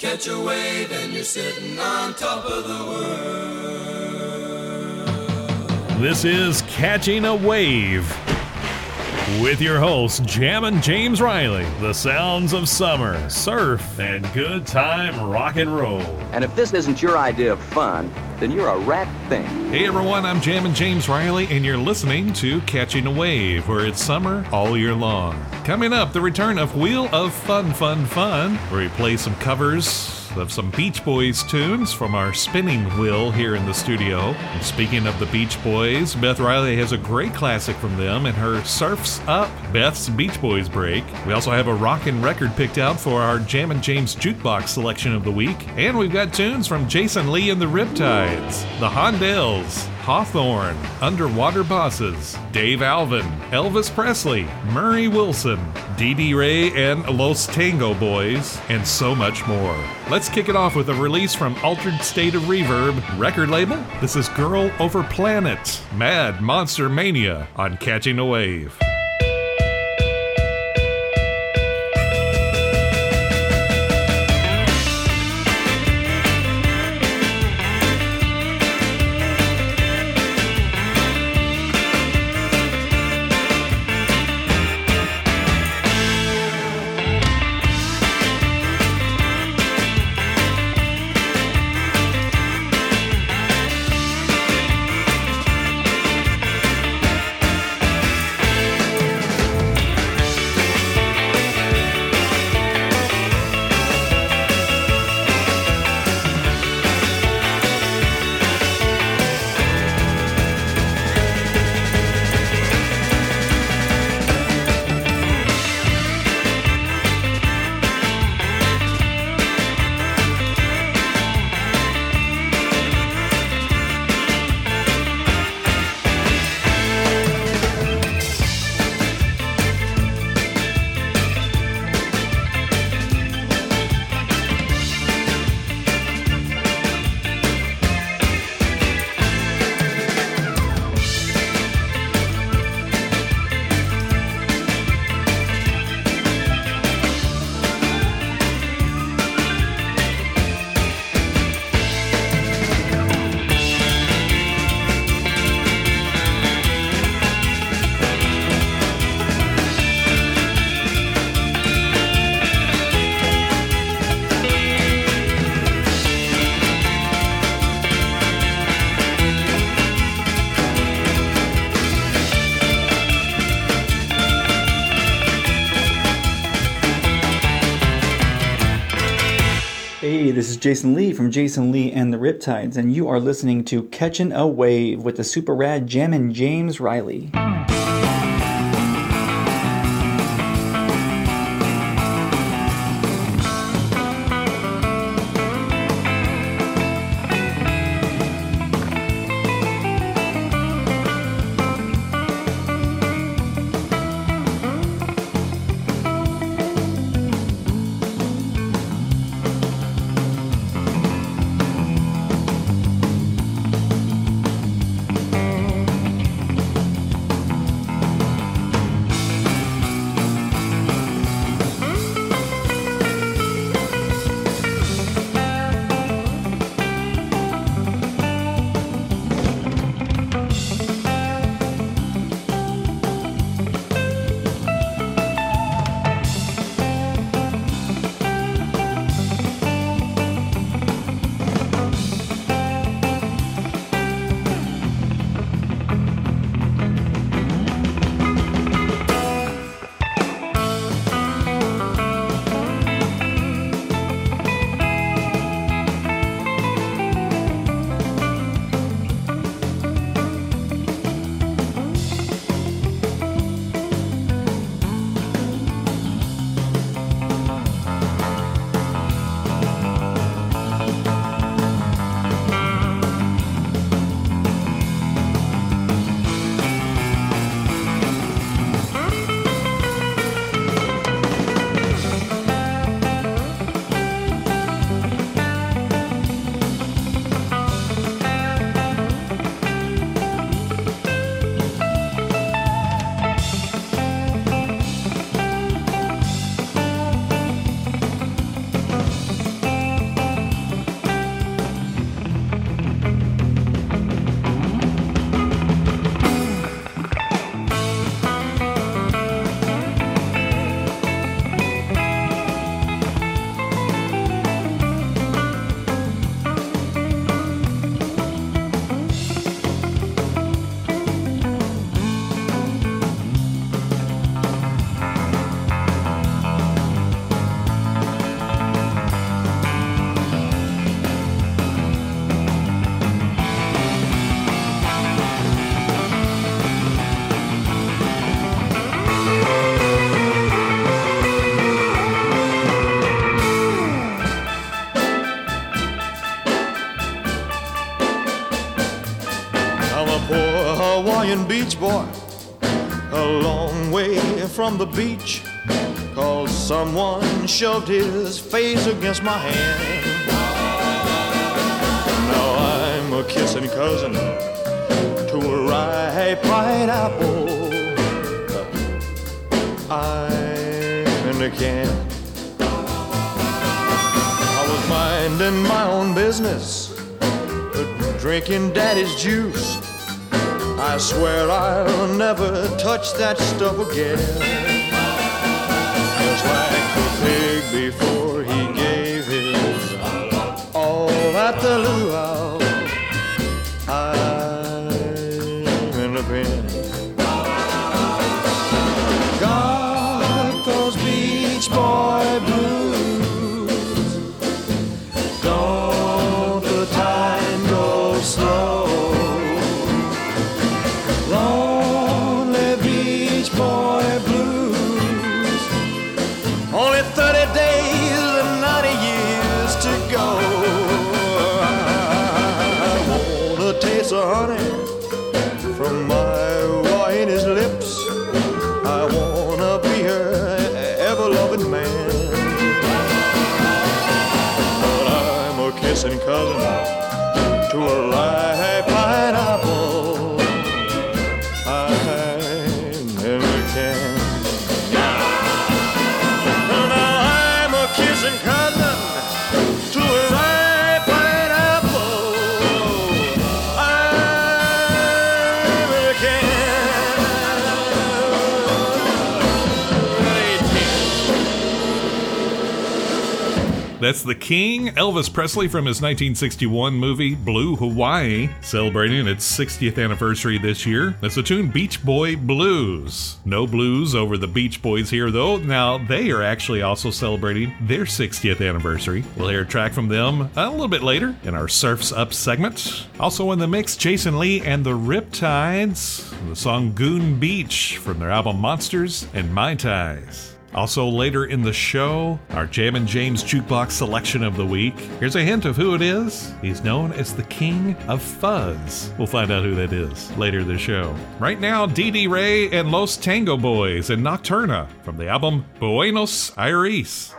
Catch a wave and you're sitting on top of the world. This is Catching a Wave with your host, Jammin' James Riley. The sounds of summer, surf, and good time rock and roll. And if this isn't your idea of fun, then you're a rat thing. Hey everyone, I'm Jammin' James Riley, and you're listening to Catching a Wave, where it's summer all year long. Coming up, the return of Wheel of Fun, where we play some covers of some Beach Boys tunes from our spinning wheel here in the studio. And speaking of the Beach Boys, Beth Riley has a great classic from them in her Surf's Up, Beth's Beach Boys break. We also have a rockin' record picked out for our Jammin' James Jukebox selection of the week. And we've got tunes from Jason Lee and the Riptides, the Hondells, Hawthorne, Underwater Bosses, Dave Alvin, Elvis Presley, Murray Wilson, Dee Dee Ray and Los Tango Boys, and so much more. Let's kick it off with a release from Altered State of Reverb record label. This is Girl Over Planet, Mad Monster Mania on Catching a Wave. Hey, this is Jason Lee from Jason Lee and the Riptides, and you are listening to Catchin' a Wave with the super rad Jammin' James Riley. Hawaiian beach boy, a long way from the beach, 'cause someone shoved his face against my hand. Now I'm a kissing cousin to a ripe pineapple. I'm in the can. I was minding my own business, drinking daddy's juice. I swear I'll never touch that stuff again. Just like the pig before he gave his all at the luau, I'm in the pen. Got those Beach Boy blues. Don't the time go slow? Lonely Beach Boy blues. Only 30 days and 90 years to go. I want a taste of honey from my Hawaiian's lips. I wanna be her ever-loving man. But I'm a kissing cousin to a ripe pineapple. I'm in the can. Now I'm a kissing cousin to a ripe pineapple. I'm in the can. That's the King, Elvis Presley, from his 1961 movie Blue Hawaii, celebrating its 60th anniversary this year. That's the tune Beach Boy Blues. No blues over the Beach Boys here, though. Now, they are actually also celebrating their 60th anniversary. We'll hear a track from them a little bit later in our Surf's Up segment. Also in the mix, Jason Lee and the Riptides, the song Goon Beach from their album Monsters and Mai Tais. Also later in the show, our Jammin' James Jukebox selection of the week. Here's a hint of who it is. He's known as the King of Fuzz. We'll find out who that is later in the show. Right now, Dee Dee Ray and Los Tango Boys and Nocturna from the album Buenos Aires.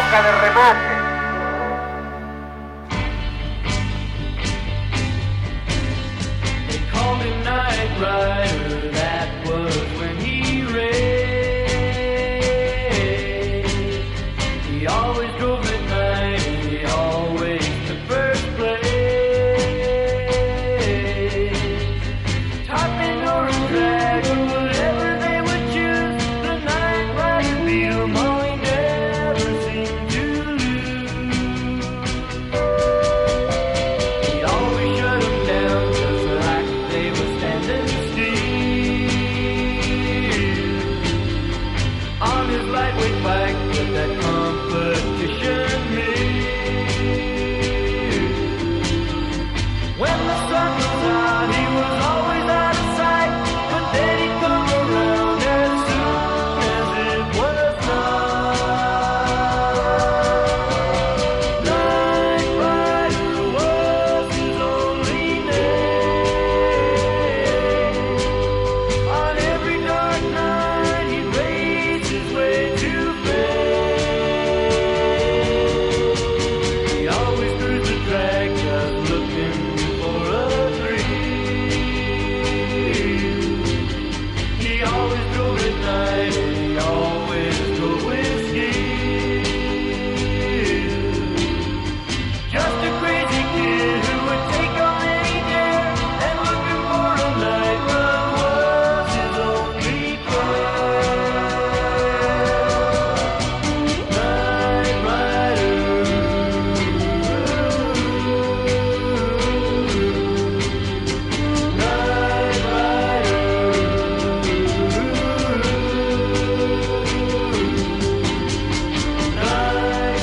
época de remate. They called him Knight Rider, that was when he raced. He always drove at night and he always took first place. Top end or a drag or whatever they would choose, the Knight Rider beat 'em all, he never seemed to lose. He always shut 'em down just like they were standing still. On his lightweight bike with that competition mule. When the sun was out, he was always out of sight, but then he'd come around as soon as it was night. Knight Rider was his only name. On every dark night, he'd race his way to fame. He always cruised the track just looking for a thrill. He always drove at night and he always drove with skill. Just a crazy kid who would take on any dare, and looking for a night run was his only plan. Knight Rider. Knight Rider. Knight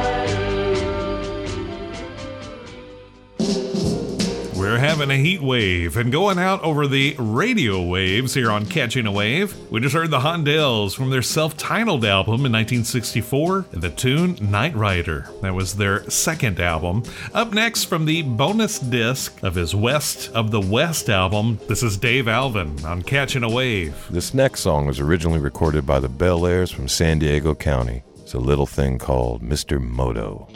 Rider. We're having a heat wave and going out over the radio waves here on Catching a Wave. We just heard the Hondells from their self-titled album in 1964, and the tune Knight Rider. That was their second album. Up next from the bonus disc of his West of the West album, this is Dave Alvin on Catching a Wave. This next song was originally recorded by the Bel Airs from San Diego County. It's a little thing called Mr. Moto.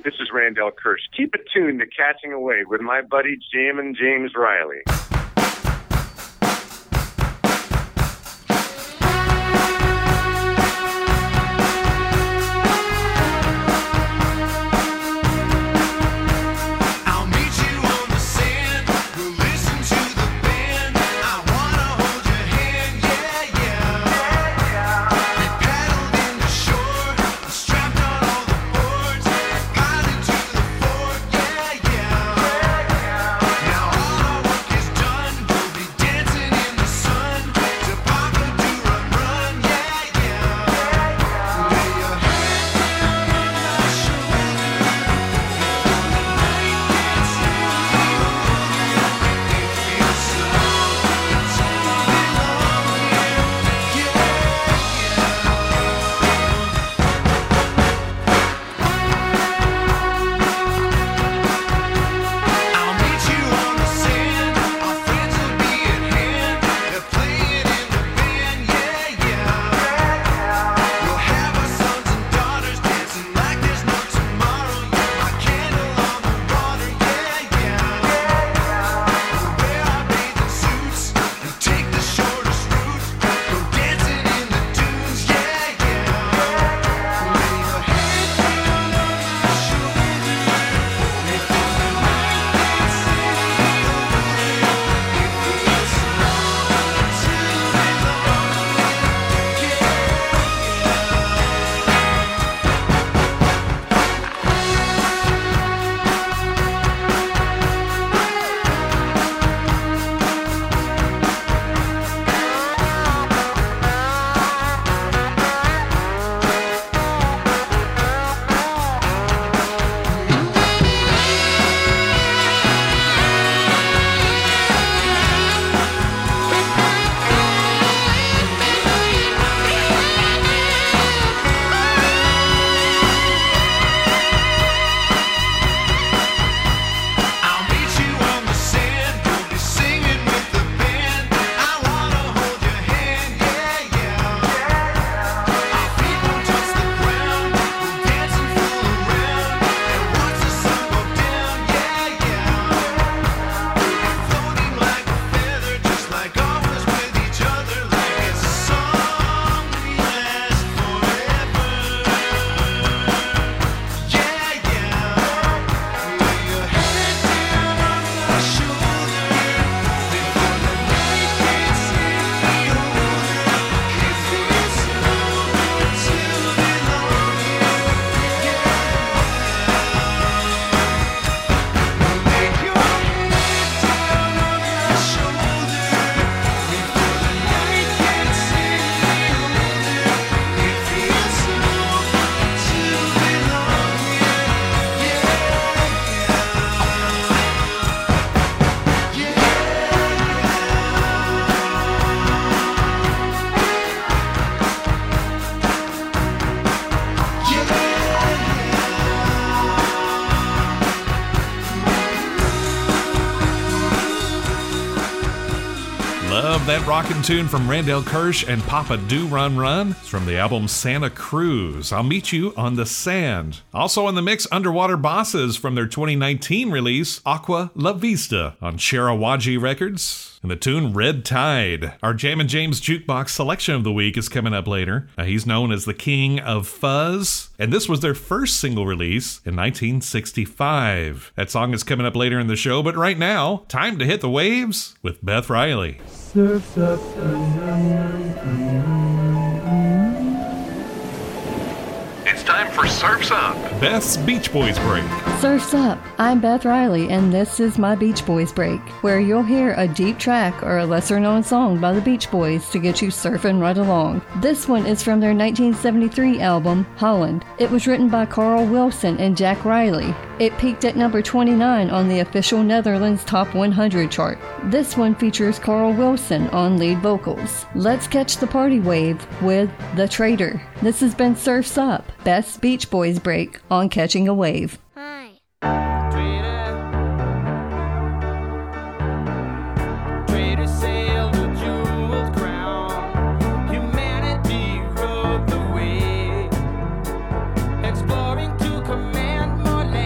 Wave. This is Randall Kirsch. Keep it tuned to Catching a Wave with my buddy Jammin' James Riley. Love that rockin' tune from Randall Kirsch and Papa Do Run Run. It's from the album Santa Cruz. I'll meet you on the sand. Also in the mix, Underwater Bosses from their 2019 release, Aqua La Vista, on Sharawaji Records. And the tune Red Tide. Our Jammin' James Jukebox selection of the week is coming up later. He's known as the King of Fuzz, and this was their first single release in 1965. That song is coming up later in the show, but right now, time to hit the waves with Beth Riley. Surf's up. It's time for Surf's Up, Beth's Beach Boys Break. Surf's Up. I'm Beth Riley, and this is my Beach Boys Break, where you'll hear a deep track or a lesser-known song by the Beach Boys to get you surfing right along. This one is from their 1973 album, Holland. It was written by Carl Wilson and Jack Riley. It peaked at number 29 on the official Netherlands Top 100 chart. This one features Carl Wilson on lead vocals. Let's catch the party wave with The Trader. This has been Surf's Up, Best Beach Boys Break on Catching a Wave. Hi. Trader sailed a jeweled crown. Humanity rode the wave, exploring to command more land.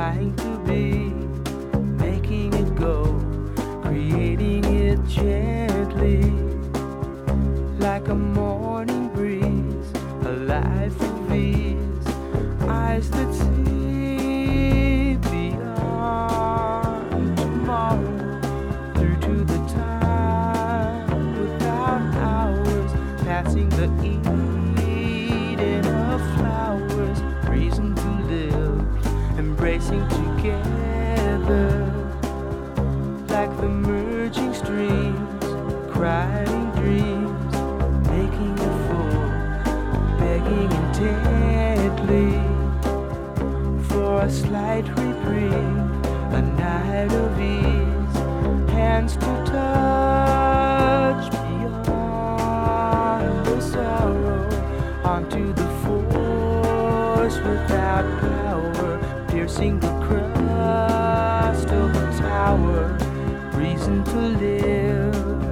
trying to be, making it go, creating it gently, like a morning breeze, a life of ease, eyes that see beyond tomorrow, through to the time without hours, passing the Eden of flowers, reason to live, embracing together, like the merging streams, crying dreams, making it full, begging intently for a slight reprieve, a night of ease, hands to touch beyond the sorrow, onto the force without power, piercing the crust of the tower, reason to live.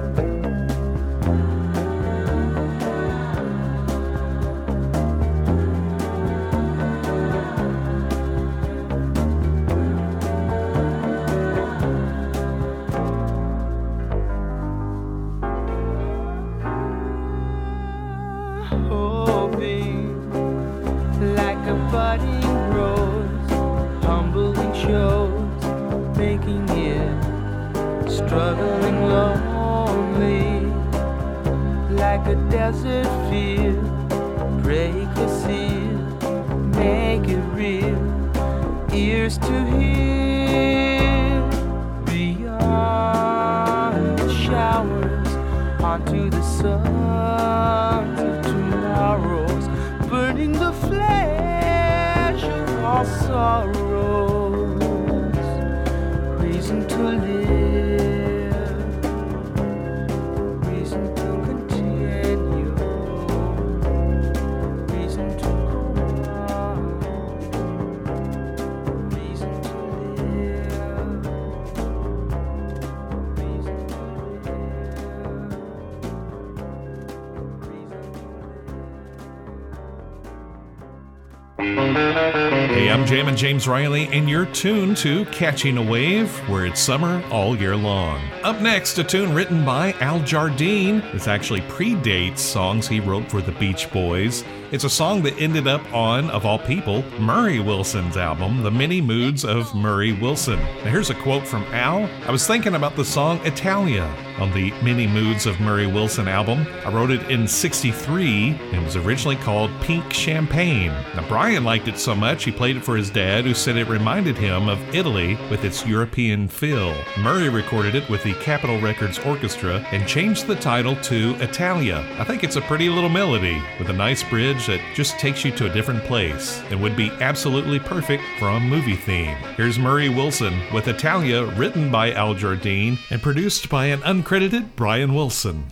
Hoping like a budding rose, humbling shows, making it, struggling lonely, like a desert field, break the seal, make it real, ears to hear, beyond the showers, onto the suns of tomorrows, burning the flesh of all sorrows, reason to live, reason to continue, reason to go on, reason to live, reason to Hey, I'm Jammin' James Riley, and you're tuned to Catching a Wave, where it's summer all year long. Up next, a tune written by Al Jardine. This actually predates songs he wrote for the Beach Boys. It's a song that ended up on, of all people, Murray Wilson's album, The Many Moods of Murray Wilson. Now here's a quote from Al. I was thinking about the song Italia on the Many Moods of Murray Wilson album. I wrote it in '63, and it was originally called Pink Champagne. Now Brian liked it so much he played it for his dad, who said it reminded him of Italy with its European feel. Murray recorded it with the Capitol Records Orchestra and changed the title to Italia. I think it's a pretty little melody with a nice bridge that just takes you to a different place and would be absolutely perfect for a movie theme. Here's Murray Wilson with Italia, written by Al Jardine and produced by an uncredited Brian Wilson.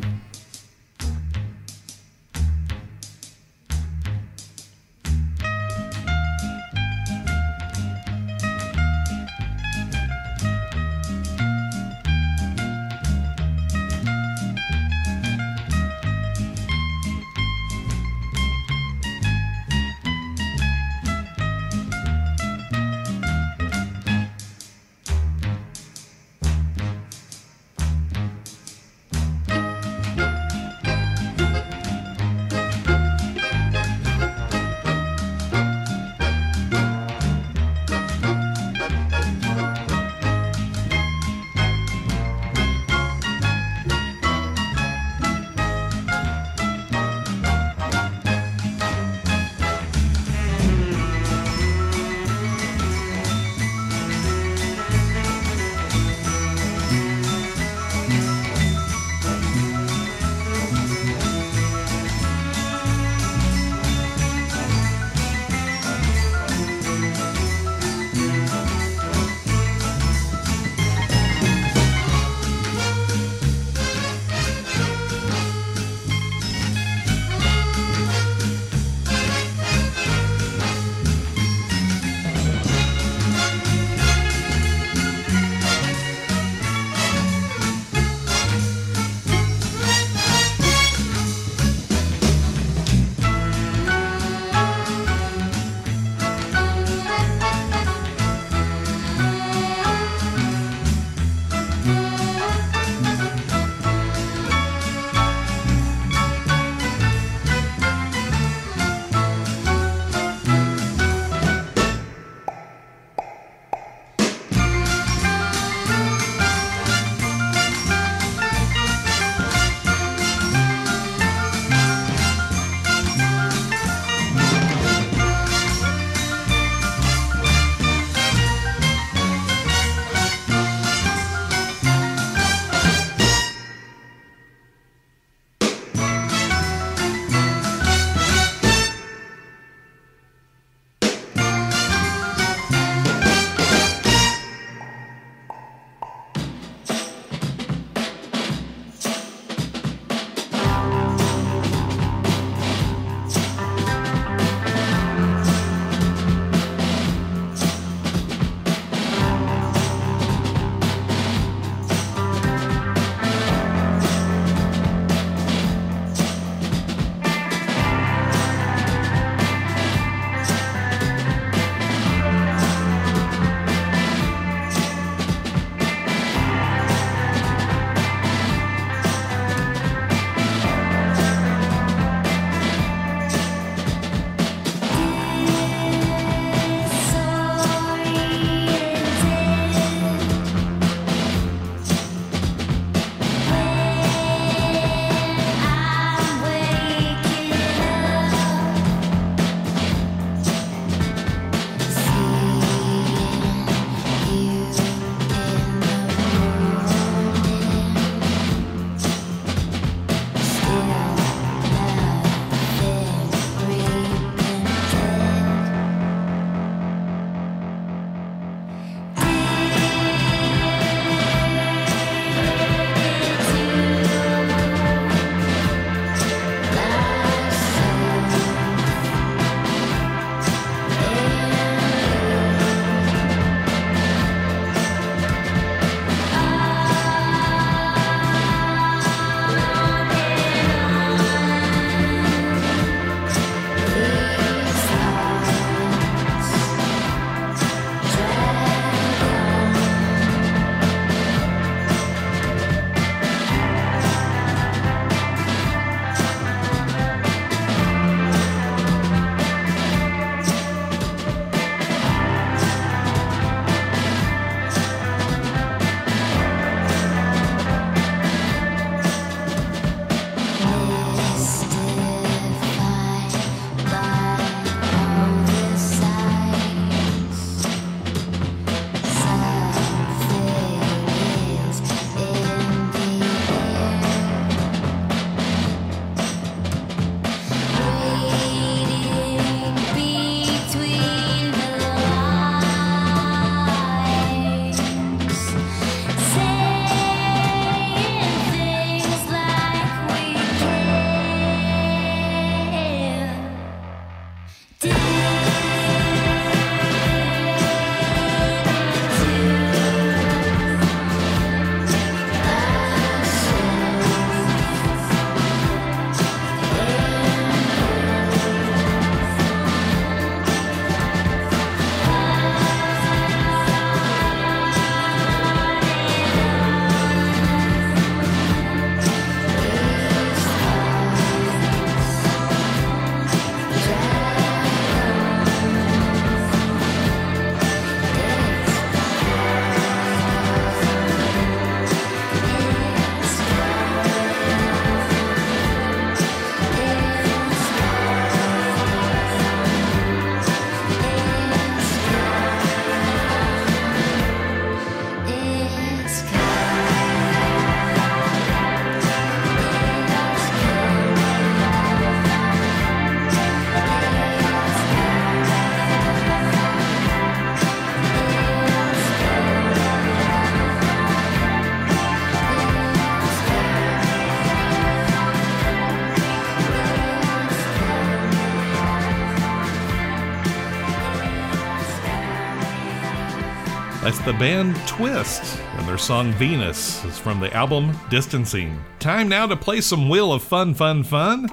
the band Twist, and their song Venus is from the album Distancing. Time now to play some Wheel of Fun, Fun, Fun.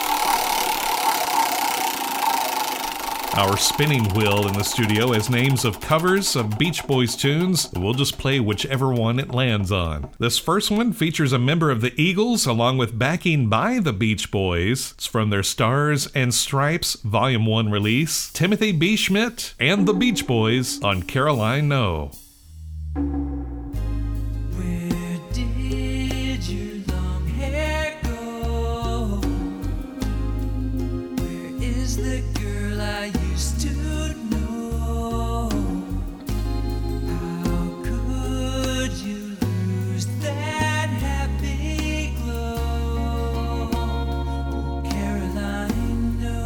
Our spinning wheel in the studio has names of covers of Beach Boys tunes. We'll just play whichever one it lands on. This first one features a member of the Eagles along with backing by the Beach Boys. It's from their Stars and Stripes Volume 1 release. Timothy B. Schmidt and the Beach Boys on Caroline No. Where did your long hair go? Where is the girl I used to know? How could you lose that happy glow? Oh, Caroline, no.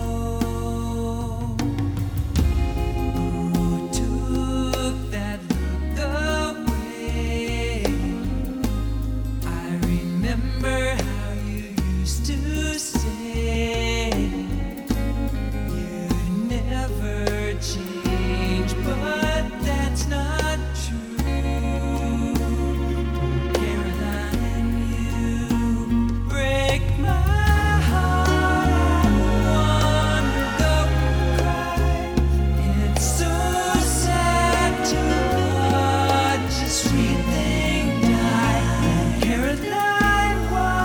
Who took that look away? I remember how you used to say you'd never change, but that's not true. Caroline, you break my heart. I wanna go cry. It's so sad to watch a sweet thing die. Caroline, why?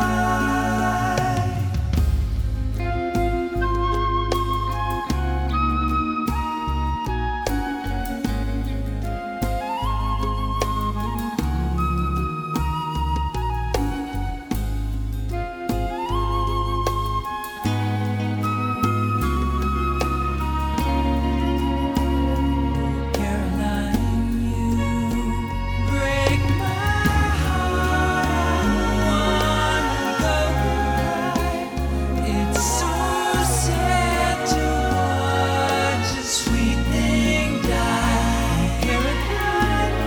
Caroline, you break my heart. I wanna go cry. It's so sad to watch a sweet thing die. Caroline,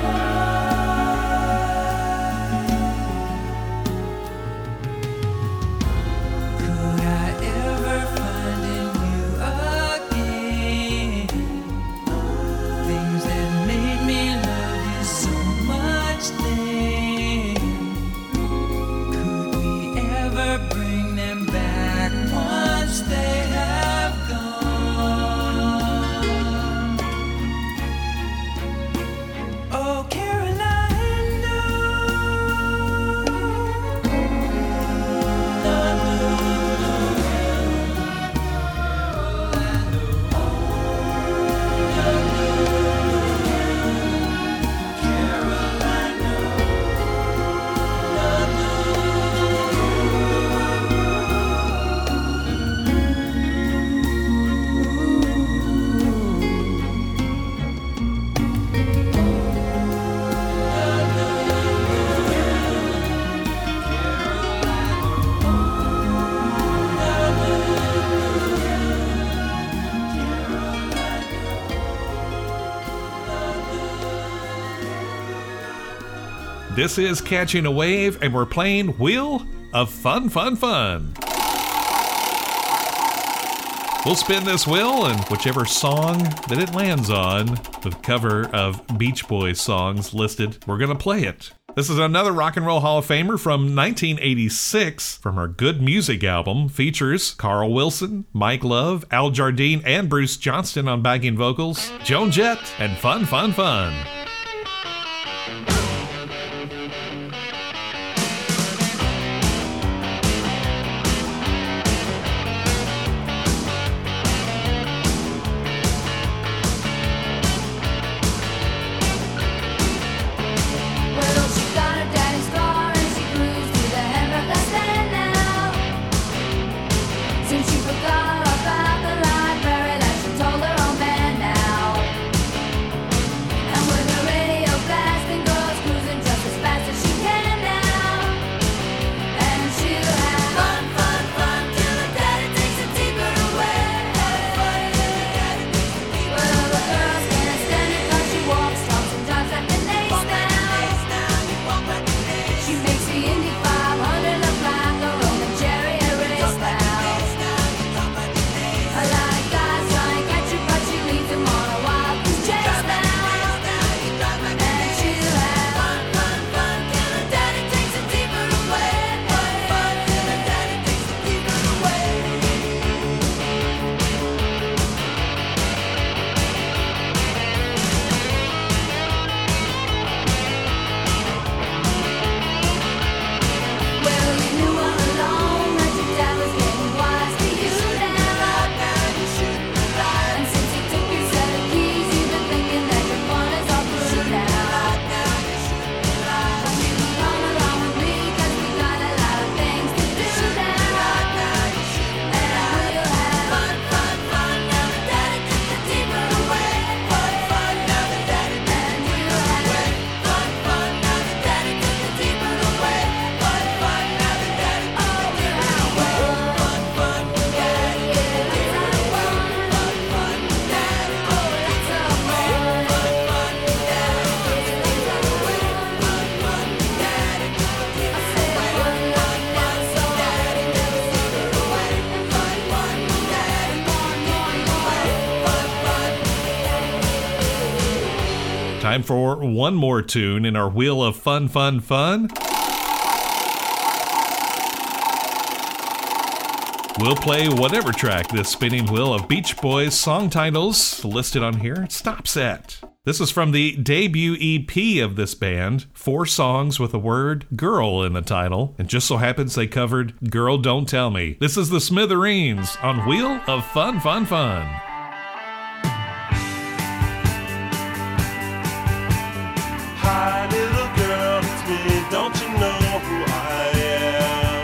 could I ever find in you again things that made me love you so much then? Could we ever bring them back once they have gone? Oh, Caroline, no. This is Catching a Wave, and we're playing Wheel of Fun, Fun, Fun. We'll spin this wheel, and whichever song that it lands on, with a cover of Beach Boys songs listed, we're going to play it. This is another Rock and Roll Hall of Famer from 1986 from her Good Music album. Features Carl Wilson, Mike Love, Al Jardine, and Bruce Johnston on backing vocals, Joan Jett, and Fun, Fun, Fun. Well, she got her daddy's car and she cruised to the Hamburg stand now. Since she forgot about the library that she told her old man now. And with her Time for one more tune in our Wheel of Fun, Fun, Fun. We'll play whatever track this spinning wheel of Beach Boys song titles listed on here stops at. This is from the debut EP of this band, 4 songs with the word girl in the title, and just so happens they covered Girl Don't Tell Me. This is the Smithereens on Wheel of Fun, Fun, Fun. Hi, little girl, it's me. Don't you know who I am?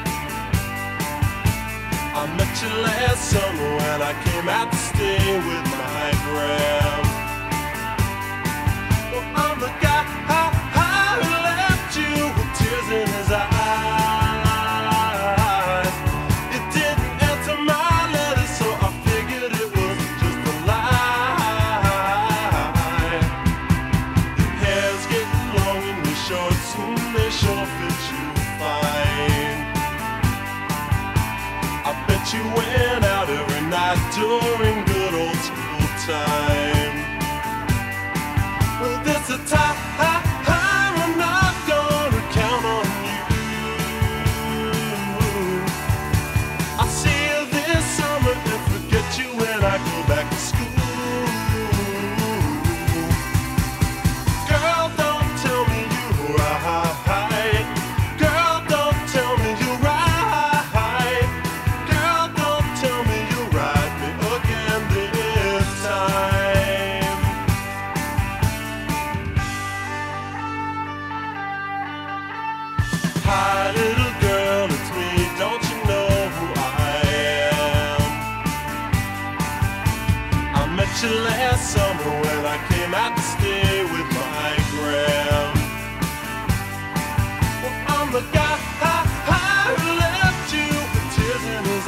I met you last summer when I came out to stay with my gram. Well, I'm the guy who left you with tears in his eyes. It didn't answer my letter, so I figured it was just a lie. Your hair's getting long and your shorts, and they sure fit you fine. I bet you went out every night during good old school time. Well, this a time I'm not gonna count on you. I'll see you this summer and forget you when I go back to school. Girl, don't tell me you're right. Girl, don't tell me you're right. Girl, don't tell me you're right me again this time. Hi, little girl, it's me. Don't you know who I am? I met you last summer when I came out to stay with my gram. Well, I'm the guy who left you with tears in his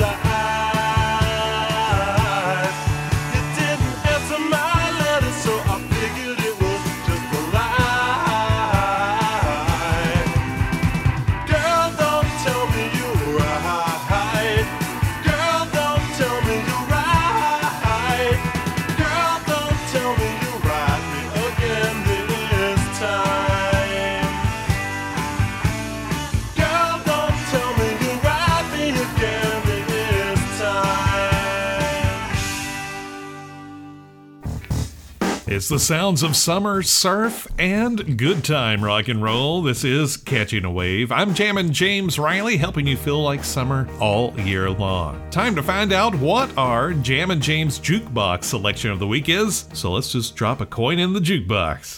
eyes. It didn't answer my letter, so I figured it was just a lie. Girl, don't tell me you're right. Girl, don't tell me you're right. Girl, don't tell me you're right me again this time. Girl, don't tell me you're right me again this time. It's the sounds of summer, surf, and good time rock and roll. This is Catching a Wave. I'm Jammin' James Riley, helping you feel like summer all year long. Time to find out what our Jammin' James Jukebox selection of the week is. So let's just drop a coin in the jukebox.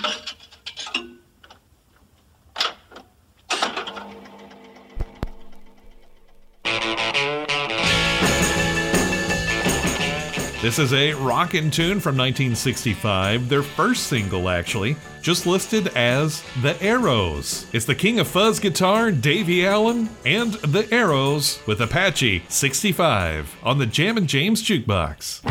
This is a rockin' tune from 1965, their first single actually, just listed as The Arrows. It's the king of fuzz guitar, Davey Allen, and The Arrows with Apache 65 on the Jammin' James Jukebox.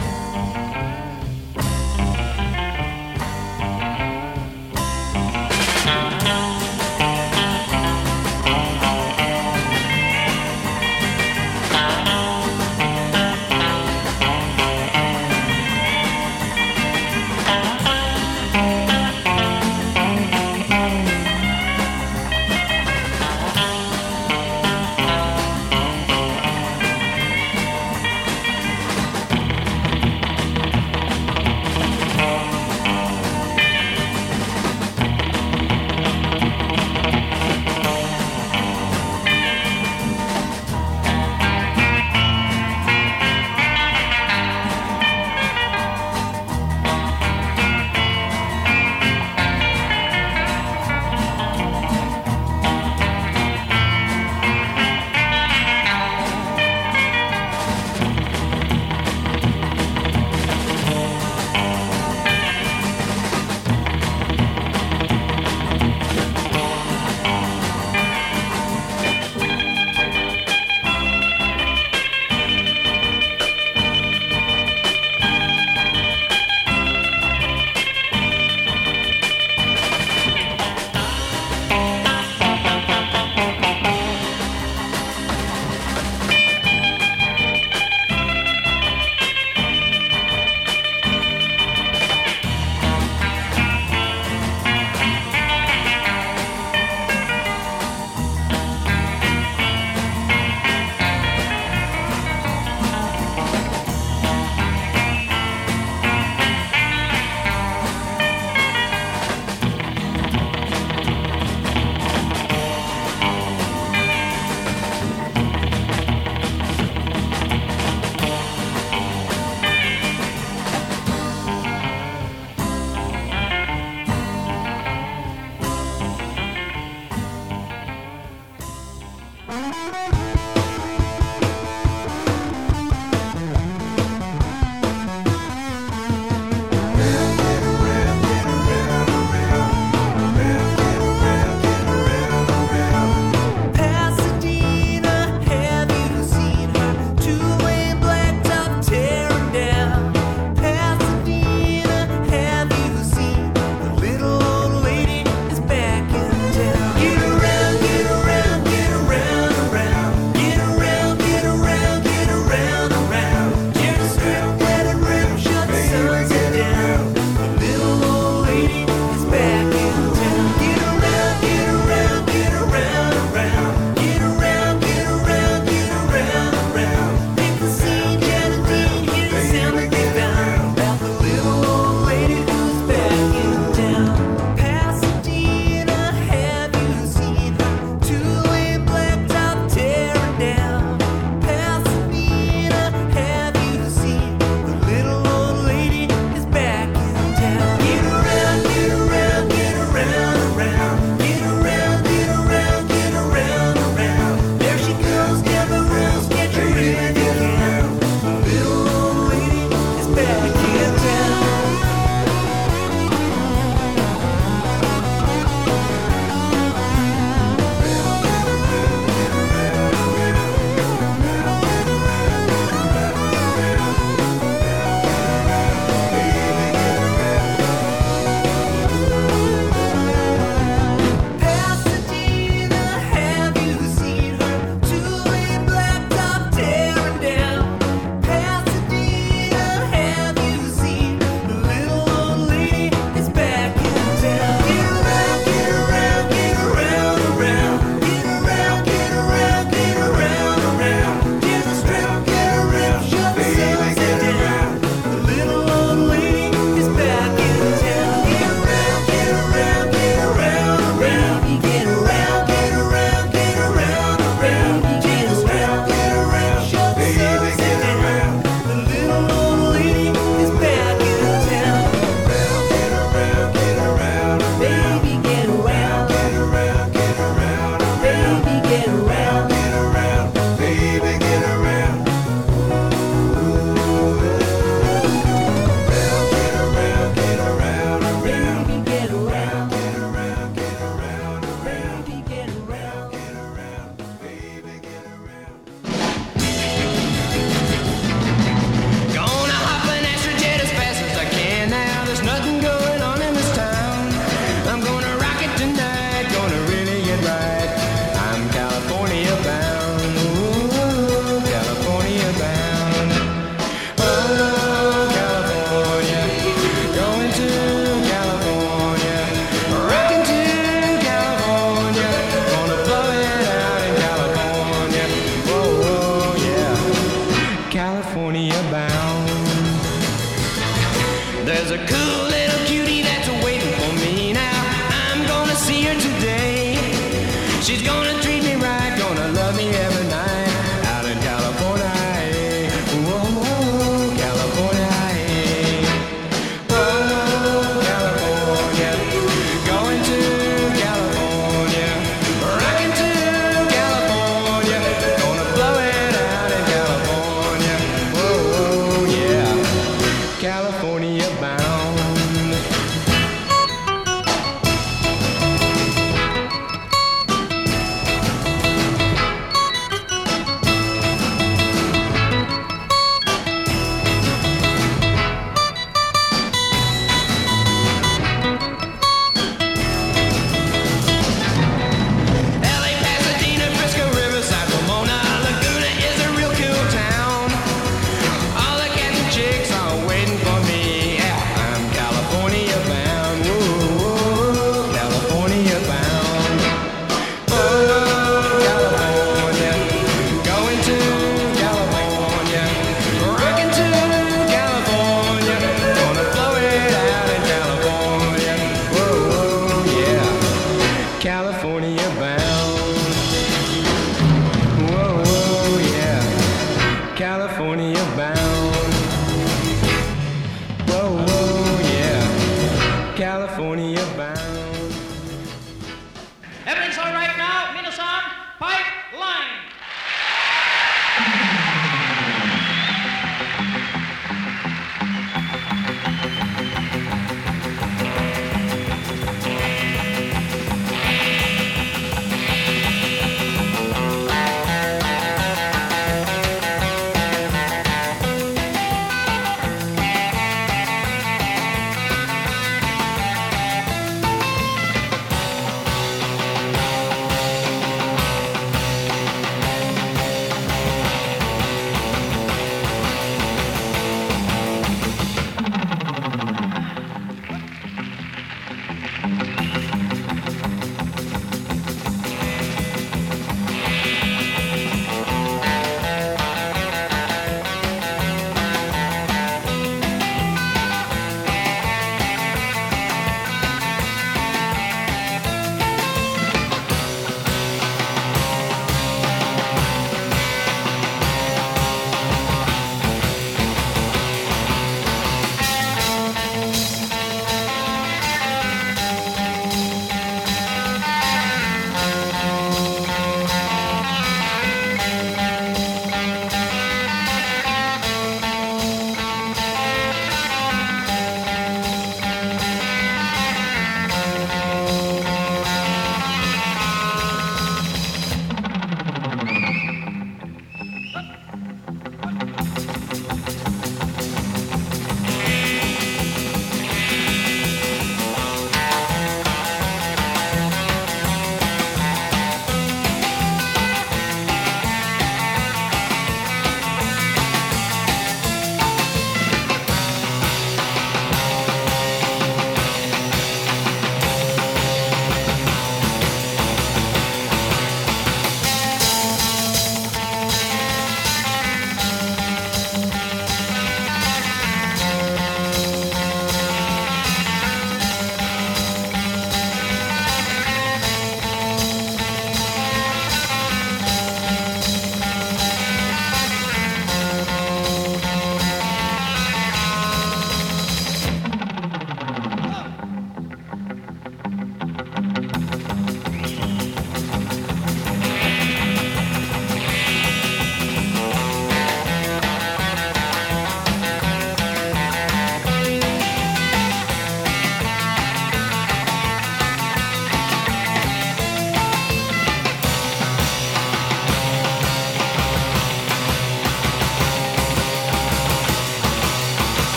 There's a cool little cutie that's waiting for me now. I'm gonna see her today. She's gonna treat me right, gonna love me every night. Out in California, eh. Whoa, California, eh. Whoa, California. Going to California. Rocking to California. Gonna blow it out in California. Whoa, yeah. California bound.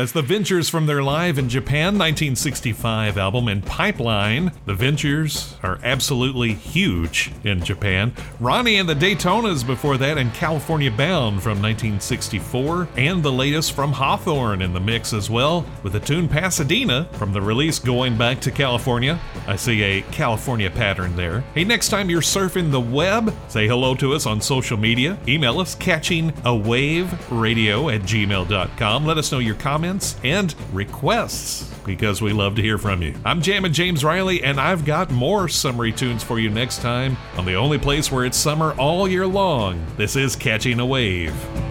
That's the Ventures from their Live in Japan 1965 album, and Pipeline. The Ventures are absolutely huge in Japan. Ronnie and the Daytonas before that, and California Bound from 1964, and the latest from Hawthorne in the mix as well, with the tune Pasadena from the release Going Back to California. I see a California pattern there. Hey, next time you're surfing the web, say hello to us on social media. Email us, catchingawaveradio@gmail.com. Let us know your comments and requests, because we love to hear from you. I'm Jammin' James Riley, and I've got more summery tunes for you next time on the only place where it's summer all year long. This is Catching a Wave.